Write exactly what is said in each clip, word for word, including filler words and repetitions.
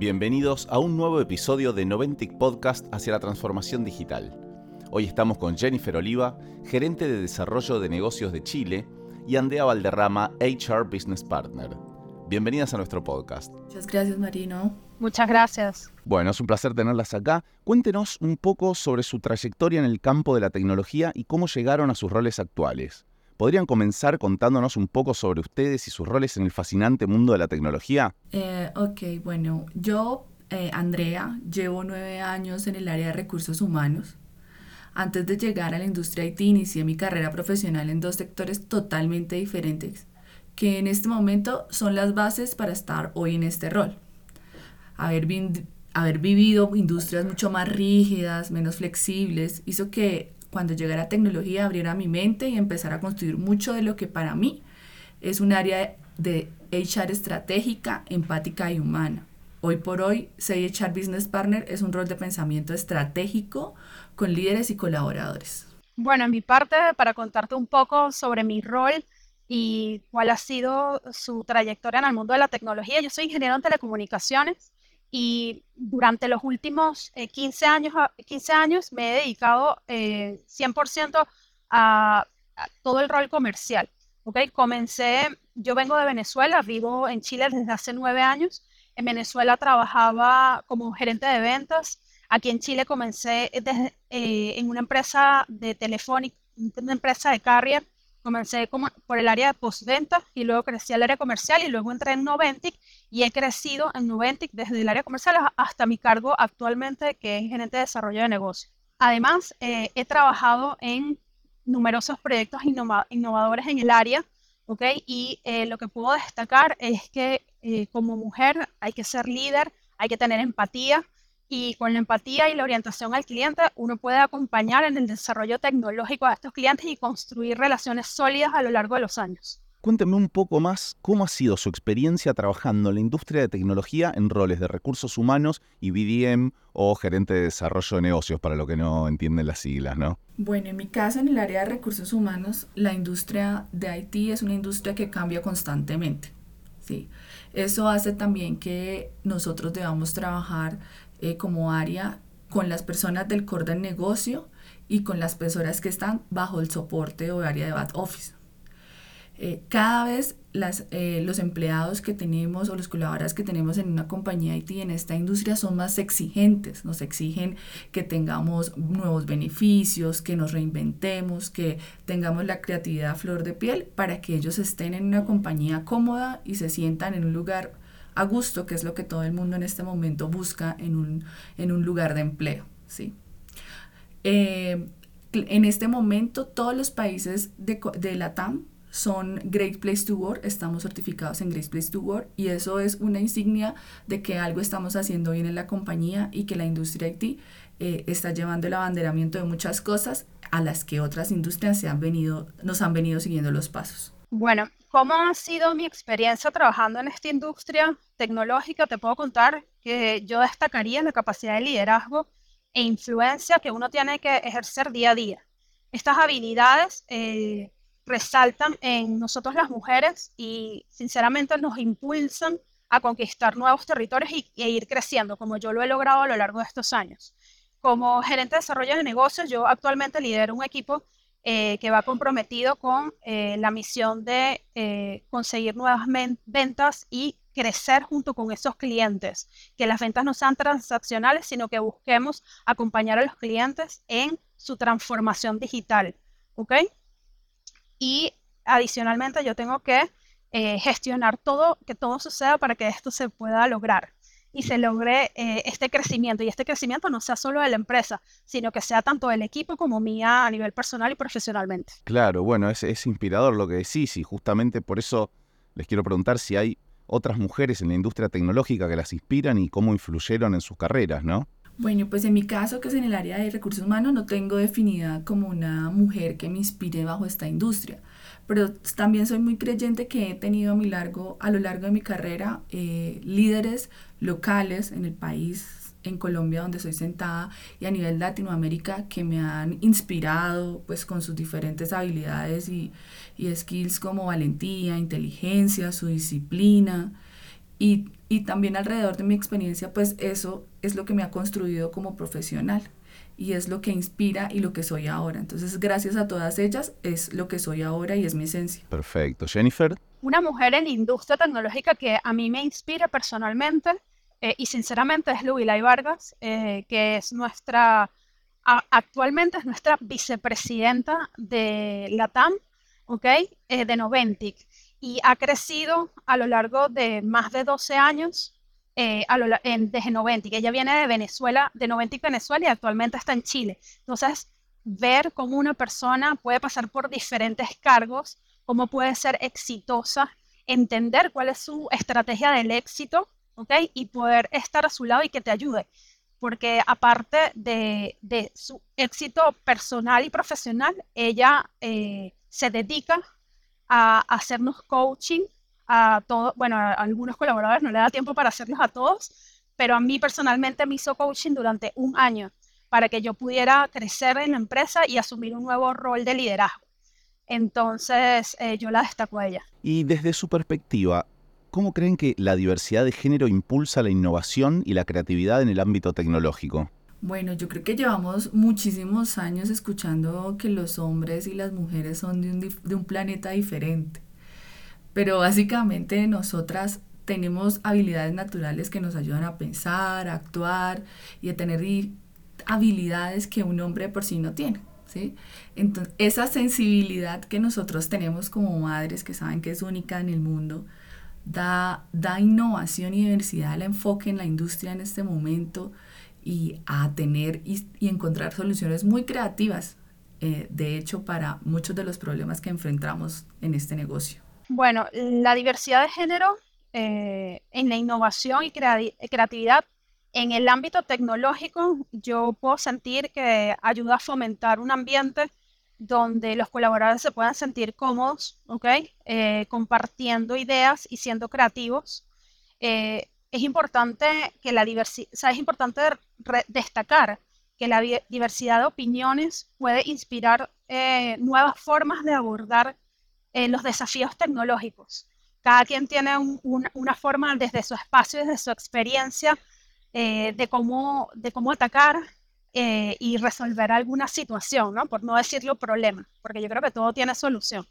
Bienvenidos a un nuevo episodio de Noventic Podcast hacia la transformación digital. Hoy estamos con Jennifer Oliva, gerente de desarrollo de negocios de Chile, y Andrea Valderrama, H R Business Partner. Bienvenidas a nuestro podcast. Muchas gracias, Marino. Muchas gracias. Bueno, es un placer tenerlas acá. Cuéntenos un poco sobre su trayectoria en el campo de la tecnología y cómo llegaron a sus roles actuales. ¿Podrían comenzar contándonos un poco sobre ustedes y sus roles en el fascinante mundo de la tecnología? Eh, ok, bueno, yo, eh, Andrea, llevo nueve años en el área de recursos humanos. Antes de llegar a la industria I T, inicié mi carrera profesional en dos sectores totalmente diferentes, que en este momento son las bases para estar hoy en este rol. Haber, vi- haber vivido industrias mucho más rígidas, menos flexibles, hizo que cuando llegara tecnología abriera mi mente y empezara a construir mucho de lo que para mí es un área de H R estratégica, empática y humana. Hoy por hoy, ser H R Business Partner es un rol de pensamiento estratégico con líderes y colaboradores. Bueno, en mi parte, para contarte un poco sobre mi rol y cuál ha sido su trayectoria en el mundo de la tecnología, yo soy ingeniero en telecomunicaciones y durante los últimos eh, quince años, a- quince años me he dedicado eh, cien por ciento a, a todo el rol comercial. ¿Ok? Comencé, yo vengo de Venezuela, vivo en Chile desde hace nueve años. En Venezuela trabajaba como gerente de ventas. Aquí en Chile comencé desde, eh, en una empresa de telefónica, una empresa de carrier. Comencé como por el área de postventa y luego crecí al área comercial y luego entré en Noventic y he crecido en Noventic desde el área comercial a- hasta mi cargo actualmente, que es gerente de desarrollo de negocio. Además, eh, he trabajado en numerosos proyectos innova- innovadores en el área, ¿ok? Y eh, lo que puedo destacar es que eh, como mujer hay que ser líder, hay que tener empatía y con la empatía y la orientación al cliente uno puede acompañar en el desarrollo tecnológico a estos clientes y construir relaciones sólidas a lo largo de los años. Cuénteme un poco más cómo ha sido su experiencia trabajando en la industria de tecnología en roles de recursos humanos y B D M o gerente de desarrollo de negocios, para lo que no entienden las siglas, ¿no? Bueno, en mi caso, en el área de recursos humanos, la industria de I T es una industria que cambia constantemente. ¿Sí? Eso hace también que nosotros debamos trabajar eh, como área con las personas del core del negocio y con las personas que están bajo el soporte o área de back office. Eh, cada vez las, eh, los empleados que tenemos o los colaboradores que tenemos en una compañía I T en esta industria son más exigentes, nos exigen que tengamos nuevos beneficios, que nos reinventemos, que tengamos la creatividad a flor de piel para que ellos estén en una compañía cómoda y se sientan en un lugar a gusto, que es lo que todo el mundo en este momento busca en un, en un lugar de empleo, ¿sí? Eh, en este momento todos los países de, de LATAM son Great Place to Work, estamos certificados en Great Place to Work y eso es una insignia de que algo estamos haciendo bien en la compañía y que la industria I T eh, está llevando el abanderamiento de muchas cosas a las que otras industrias se han venido, nos han venido siguiendo los pasos. Bueno, ¿cómo ha sido mi experiencia trabajando en esta industria tecnológica? Te puedo contar que yo destacaría la capacidad de liderazgo e influencia que uno tiene que ejercer día a día. Estas habilidades eh, resaltan en nosotros las mujeres y sinceramente nos impulsan a conquistar nuevos territorios y, e ir creciendo, como yo lo he logrado a lo largo de estos años. Como gerente de desarrollo de negocios, yo actualmente lidero un equipo eh, que va comprometido con eh, la misión de eh, conseguir nuevas men- ventas y crecer junto con esos clientes, que las ventas no sean transaccionales, sino que busquemos acompañar a los clientes en su transformación digital, ¿ok? Y adicionalmente yo tengo que eh, gestionar todo, que todo suceda para que esto se pueda lograr y se logre eh, este crecimiento. Y este crecimiento no sea solo de la empresa, sino que sea tanto del equipo como mía a nivel personal y profesionalmente. Claro, bueno, es, es inspirador lo que decís y justamente por eso les quiero preguntar si hay otras mujeres en la industria tecnológica que las inspiran y cómo influyeron en sus carreras, ¿no? Bueno, pues en mi caso, que es en el área de recursos humanos, no tengo definida como una mujer que me inspire bajo esta industria, pero también soy muy creyente que he tenido a, mi largo, a lo largo de mi carrera eh, líderes locales en el país, en Colombia donde soy sentada y a nivel Latinoamérica que me han inspirado pues con sus diferentes habilidades y, y skills como valentía, inteligencia, su disciplina Y, y también alrededor de mi experiencia, pues eso es lo que me ha construido como profesional y es lo que inspira y lo que soy ahora. Entonces, gracias a todas ellas es lo que soy ahora y es mi esencia. Perfecto. Jennifer. Una mujer en la industria tecnológica que a mí me inspira personalmente eh, y sinceramente es Luilay Vargas, eh, que es nuestra, a, actualmente es nuestra vicepresidenta de LATAM, ¿ok? Eh, de Noventic. Y ha crecido a lo largo de más de doce años eh, a lo, en, desde Noventic. Ella viene de Venezuela, de Noventic Venezuela y actualmente está en Chile. Entonces, ver cómo una persona puede pasar por diferentes cargos, cómo puede ser exitosa, entender cuál es su estrategia del éxito, ¿ok? Y poder estar a su lado y que te ayude. Porque aparte de, de su éxito personal y profesional, ella eh, se dedica a, a hacernos coaching a todos, bueno, a algunos colaboradores no le da tiempo para hacerlos a todos, pero a mí personalmente me hizo coaching durante un año para que yo pudiera crecer en la empresa y asumir un nuevo rol de liderazgo. Entonces, eh, yo la destaco a ella. Y desde su perspectiva, ¿cómo creen que la diversidad de género impulsa la innovación y la creatividad en el ámbito tecnológico? Bueno, yo creo que llevamos muchísimos años escuchando que los hombres y las mujeres son de un, de un planeta diferente, pero básicamente nosotras tenemos habilidades naturales que nos ayudan a pensar, a actuar y a tener habilidades que un hombre por sí no tiene, ¿sí? Entonces, esa sensibilidad que nosotros tenemos como madres, que saben que es única en el mundo, da, da innovación y diversidad al enfoque en la industria en este momento y a tener y, y encontrar soluciones muy creativas, eh, de hecho, para muchos de los problemas que enfrentamos en este negocio. Bueno, la diversidad de género eh, en la innovación y crea- creatividad en el ámbito tecnológico, yo puedo sentir que ayuda a fomentar un ambiente donde los colaboradores se puedan sentir cómodos, ¿ok? Eh, compartiendo ideas y siendo creativos. Eh, es importante que la diversidad, o sea, es importante re- destacar que la di- diversidad de opiniones puede inspirar eh, nuevas formas de abordar eh, los desafíos tecnológicos. Cada quien tiene un- un- una forma desde su espacio, desde su experiencia, eh, de cómo, de cómo atacar eh, y resolver alguna situación, ¿no? Por no decirlo problema, porque yo creo que todo tiene solución.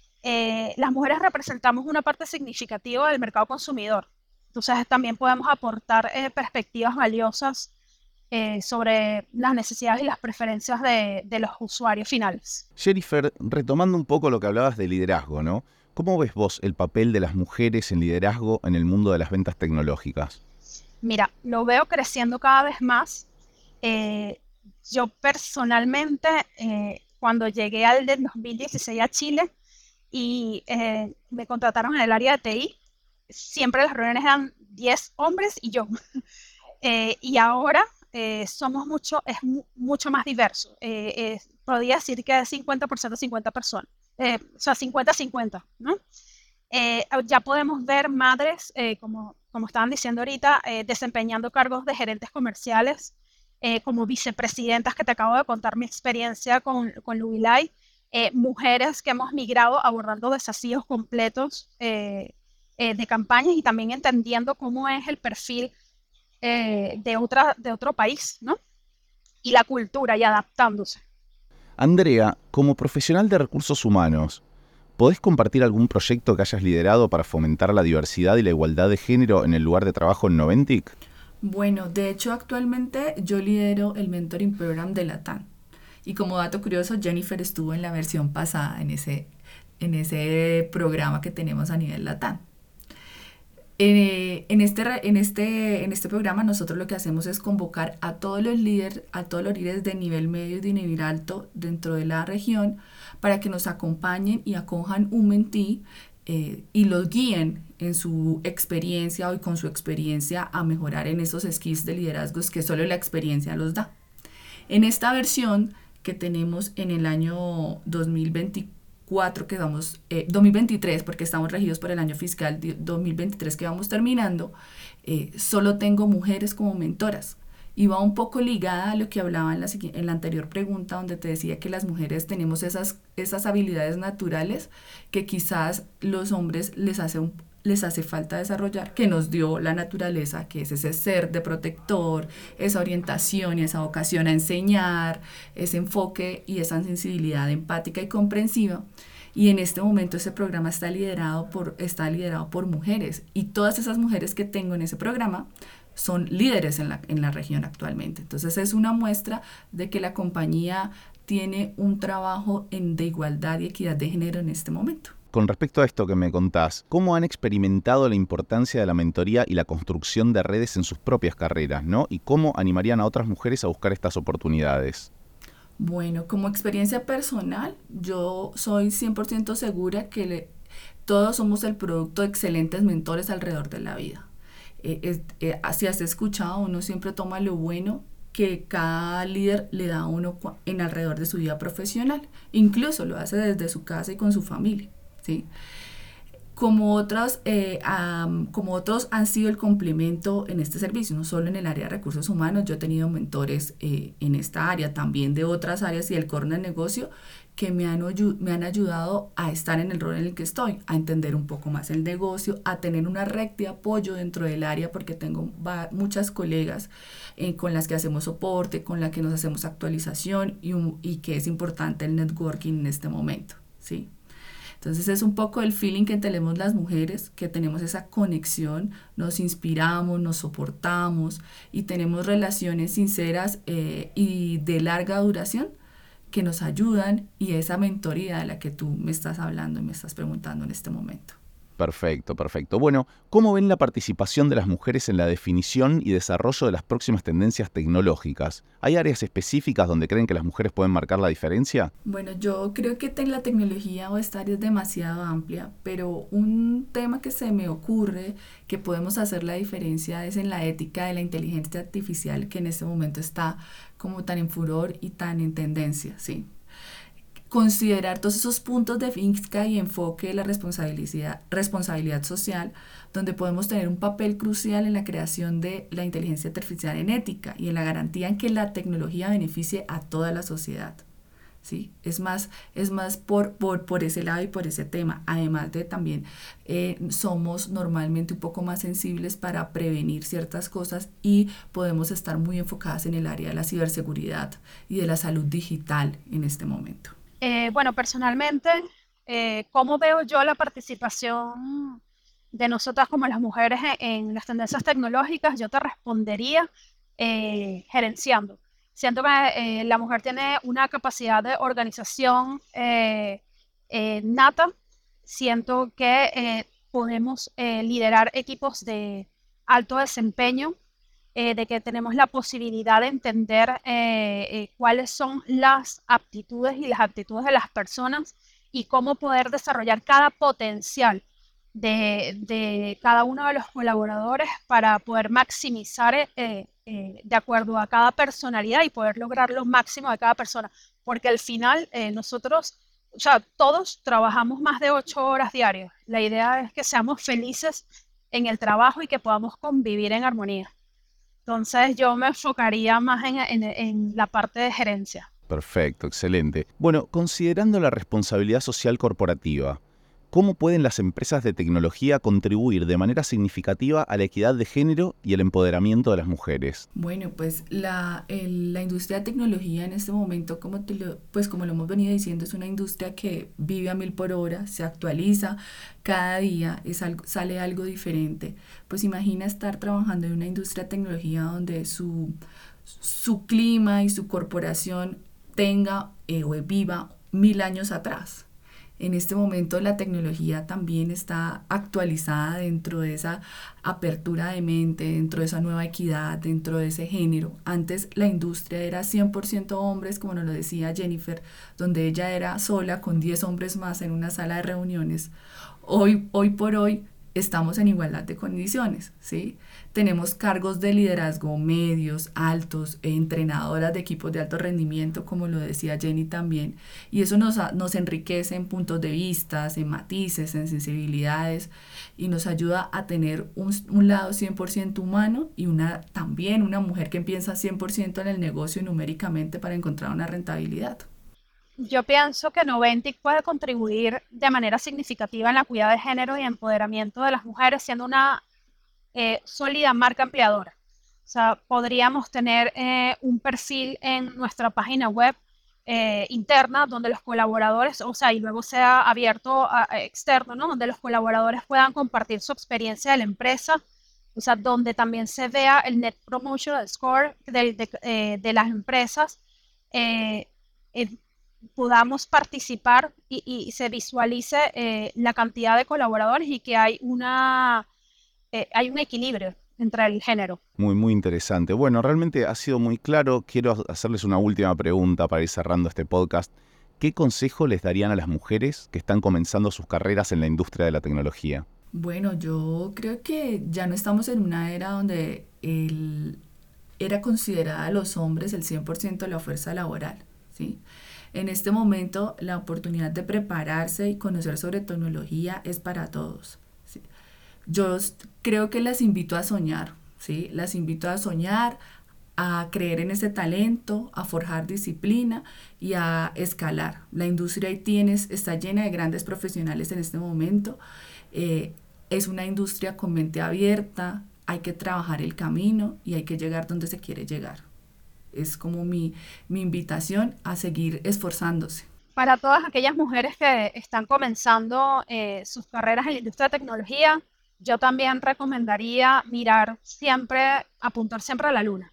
Eh, las mujeres representamos una parte significativa del mercado consumidor, entonces también podemos aportar eh, perspectivas valiosas eh, sobre las necesidades y las preferencias de, de los usuarios finales. Jennifer, retomando un poco lo que hablabas de liderazgo, ¿no? ¿Cómo ves vos el papel de las mujeres en liderazgo en el mundo de las ventas tecnológicas? Mira, lo veo creciendo cada vez más. Eh, yo personalmente, eh, cuando llegué al del dos mil dieciséis a Chile y eh, me contrataron en el área de T I, siempre las reuniones eran diez hombres y yo. Eh, y ahora eh, somos mucho, es mu- mucho más diverso. Eh, eh, podría decir que es cincuenta por ciento cincuenta personas. Eh, o sea, cincuenta cincuenta, ¿no? Eh, ya podemos ver madres, eh, como, como estaban diciendo ahorita, eh, desempeñando cargos de gerentes comerciales, eh, como vicepresidentas, que te acabo de contar mi experiencia con, con Luilay, eh, mujeres que hemos migrado abordando desafíos completos eh, eh, de campañas y también entendiendo cómo es el perfil eh, de, otra, de otro país, ¿no? Y la cultura y adaptándose. Andrea, como profesional de recursos humanos, ¿podés compartir algún proyecto que hayas liderado para fomentar la diversidad y la igualdad de género en el lugar de trabajo en Noventic? Bueno, de hecho actualmente yo lidero el Mentoring Program de LATAM. Y como dato curioso, Jennifer estuvo en la versión pasada, en ese, en ese programa que tenemos a nivel LATAM. Eh, en, este, en, este, en este programa nosotros lo que hacemos es convocar a todos los líderes, a todos los líderes de nivel medio y de nivel alto dentro de la región para que nos acompañen y acojan un mentee eh, y los guíen en su experiencia o con su experiencia a mejorar en esos skills de liderazgos que solo la experiencia los da. En esta versión que tenemos en el año dos mil veinticuatro, que vamos, eh, dos mil veintitrés, porque estamos regidos por el año fiscal dos mil veintitrés que vamos terminando, eh, solo tengo mujeres como mentoras. Y va un poco ligada a lo que hablaba en la, en la anterior pregunta, donde te decía que las mujeres tenemos esas, esas habilidades naturales que quizás los hombres les hace un, les hace falta desarrollar, que nos dio la naturaleza, que es ese ser de protector, esa orientación y esa vocación a enseñar, ese enfoque y esa sensibilidad empática y comprensiva. Y en este momento ese programa está liderado por, está liderado por mujeres, y todas esas mujeres que tengo en ese programa son líderes en la, en la región actualmente. Entonces es una muestra de que la compañía tiene un trabajo en, de igualdad y equidad de género en este momento. Con respecto a esto que me contás, ¿cómo han experimentado la importancia de la mentoría y la construcción de redes en sus propias carreras, ¿no? ¿Y cómo animarían a otras mujeres a buscar estas oportunidades? Bueno, como experiencia personal, yo soy cien por ciento segura que le, todos somos el producto de excelentes mentores alrededor de la vida. Eh, es, eh, si has escuchado, uno siempre toma lo bueno que cada líder le da a uno en alrededor de su vida profesional. Incluso lo hace desde su casa y con su familia, ¿sí? Como otros, eh, um, como otros han sido el complemento en este servicio, no solo en el área de recursos humanos. Yo he tenido mentores eh, en esta área, también de otras áreas y del core del negocio, que me han, me han ayudado a estar en el rol en el que estoy, a entender un poco más el negocio, a tener una red de apoyo dentro del área, porque tengo muchas colegas eh, con las que hacemos soporte, con las que nos hacemos actualización, y, un, y que es importante el networking en este momento, ¿sí? Entonces es un poco el feeling que tenemos las mujeres, que tenemos esa conexión, nos inspiramos, nos soportamos y tenemos relaciones sinceras eh, y de larga duración que nos ayudan, y esa mentoría de la que tú me estás hablando y me estás preguntando en este momento. Perfecto, perfecto. Bueno, ¿cómo ven la participación de las mujeres en la definición y desarrollo de las próximas tendencias tecnológicas? ¿Hay áreas específicas donde creen que las mujeres pueden marcar la diferencia? Bueno, yo creo que en la tecnología o esta área es demasiado amplia, pero un tema que se me ocurre que podemos hacer la diferencia es en la ética de la inteligencia artificial, que en este momento está como tan en furor y tan en tendencia, ¿sí? Considerar todos esos puntos de vista y enfoque de la responsabilidad, responsabilidad social, donde podemos tener un papel crucial en la creación de la inteligencia artificial en ética y en la garantía en que la tecnología beneficie a toda la sociedad, ¿sí? Es más, es más por, por, por ese lado y por ese tema. Además de también eh, somos normalmente un poco más sensibles para prevenir ciertas cosas, y podemos estar muy enfocadas en el área de la ciberseguridad y de la salud digital en este momento. Eh, bueno, personalmente, eh, ¿cómo veo yo la participación de nosotras como las mujeres en, en las tendencias tecnológicas? Yo te respondería eh, gerenciando. Siento que eh, la mujer tiene una capacidad de organización eh, eh, nata. Siento que eh, podemos eh, liderar equipos de alto desempeño, eh, de que tenemos la posibilidad de entender eh, eh, cuáles son las aptitudes y las actitudes de las personas y cómo poder desarrollar cada potencial de, de cada uno de los colaboradores para poder maximizar eh, eh, de acuerdo a cada personalidad y poder lograr lo máximo de cada persona. Porque al final eh, nosotros, o sea, todos trabajamos más de ocho horas diarias. La idea es que seamos felices en el trabajo y que podamos convivir en armonía. Entonces yo me enfocaría más en, en, en la parte de gerencia. Perfecto, excelente. Bueno, considerando la responsabilidad social corporativa, ¿cómo pueden las empresas de tecnología contribuir de manera significativa a la equidad de género y el empoderamiento de las mujeres? Bueno, pues la, el, la industria de tecnología en este momento, como, te lo, pues como lo hemos venido diciendo, es una industria que vive a mil por hora, se actualiza cada día, es algo, sale algo diferente. Pues imagina estar trabajando en una industria de tecnología donde su, su clima y su corporación tenga eh, o viva mil años atrás. En este momento la tecnología también está actualizada dentro de esa apertura de mente, dentro de esa nueva equidad, dentro de ese género. Antes la industria era cien por ciento hombres, como nos lo decía Jennifer, donde ella era sola con diez hombres más en una sala de reuniones. Hoy, hoy por hoy estamos en igualdad de condiciones, ¿sí? Tenemos cargos de liderazgo medios, altos, entrenadoras de equipos de alto rendimiento, como lo decía Jenny también, y eso nos, nos enriquece en puntos de vista, en matices, en sensibilidades, y nos ayuda a tener un, un lado cien por ciento humano y una, también una mujer que piensa cien por ciento en el negocio numéricamente para encontrar una rentabilidad. yo pienso que Noventic puede contribuir de manera significativa en la equidad de género y empoderamiento de las mujeres, siendo una eh, sólida marca empleadora. O sea, podríamos tener eh, un perfil en nuestra página web eh, interna donde los colaboradores, o sea, y luego sea abierto a, a externo, ¿no? Donde los colaboradores puedan compartir su experiencia de la empresa, o sea, donde también se vea el Net Promotion Score de, de, eh, de las empresas, eh, eh, podamos participar y, y se visualice eh, la cantidad de colaboradores y que hay, una, eh, hay un equilibrio entre el género. Muy, muy interesante. Bueno, realmente ha sido muy claro. Quiero hacerles una última pregunta para ir cerrando este podcast. ¿Qué consejo les darían a las mujeres que están comenzando sus carreras en la industria de la tecnología? Bueno, yo creo que ya no estamos en una era donde el, era considerada a los hombres el cien por ciento de la fuerza laboral, ¿sí? En este momento, la oportunidad de prepararse y conocer sobre tecnología es para todos, ¿sí? Yo creo que las invito a soñar, ¿sí? Las invito a soñar, a creer en ese talento, a forjar disciplina y a escalar. La industria I T está llena de grandes profesionales en este momento. Eh, es una industria con mente abierta, hay que trabajar el camino y hay que llegar donde se quiere llegar. Es como mi, mi invitación a seguir esforzándose. Para todas aquellas mujeres que están comenzando eh, sus carreras en la industria de tecnología, yo también recomendaría mirar siempre, apuntar siempre a la luna.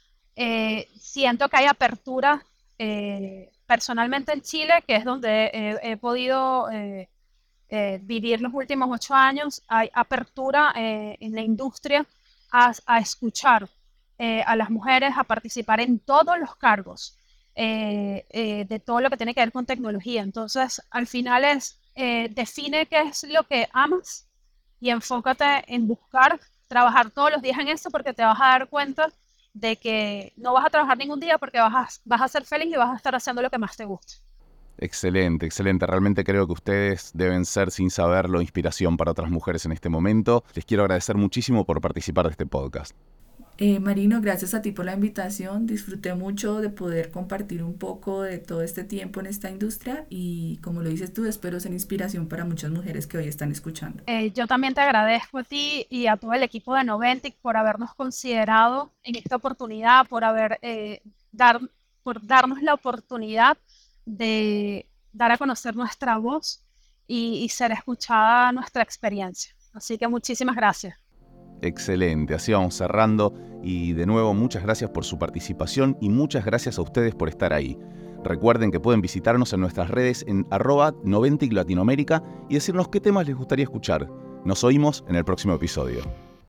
Eh, siento que hay apertura eh, personalmente en Chile, que es donde he, he podido eh, eh, vivir los últimos ocho años, hay apertura eh, en la industria a, a escuchar eh, a las mujeres, a participar en todos los cargos eh, eh, de todo lo que tiene que ver con tecnología. Entonces, al final es, eh, define qué es lo que amas y enfócate en buscar, trabajar todos los días en eso, porque te vas a dar cuenta de que no vas a trabajar ningún día porque vas a, vas a ser feliz y vas a estar haciendo lo que más te guste. Excelente, excelente. Realmente creo que ustedes deben ser, sin saberlo, inspiración para otras mujeres en este momento. Les quiero agradecer muchísimo por participar de este podcast. Eh, Marino, gracias a ti por la invitación. Disfruté mucho de poder compartir un poco de todo este tiempo en esta industria y, como lo dices tú, espero ser inspiración para muchas mujeres que hoy están escuchando. Eh, yo también te agradezco a ti y a todo el equipo de Noventic por habernos considerado en esta oportunidad, por, haber, eh, dar, por darnos la oportunidad de dar a conocer nuestra voz y, y ser escuchada nuestra experiencia. Así que muchísimas gracias. Excelente, así vamos cerrando y de nuevo muchas gracias por su participación y muchas gracias a ustedes por estar ahí. Recuerden que pueden visitarnos en nuestras redes en arroba Noventic Latinoamérica y decirnos qué temas les gustaría escuchar. Nos oímos en el próximo episodio.